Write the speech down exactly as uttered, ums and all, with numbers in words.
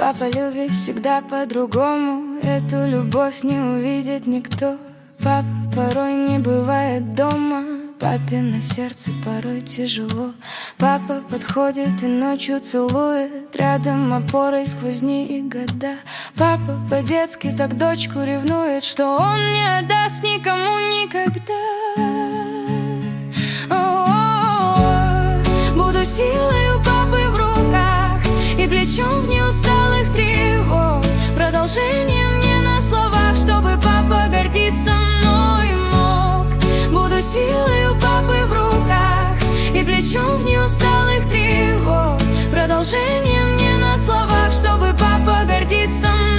Папа любит всегда по-другому, эту любовь не увидит никто. Папа порой не бывает дома, папино сердце порой тяжело. Папа подходит и ночью целует, рядом опорой сквозь дни и года. Папа по-детски так дочку ревнует, что он не отдаст никому никогда. О-о-о-о. Буду силой у папы в руках и плечом в неусталых тревог, продолжением не на словах, чтобы папа гордиться мной мог. Буду силой у папы в руках и плечом в неусталых тревог, продолжением не на словах, чтобы папа гордиться мной.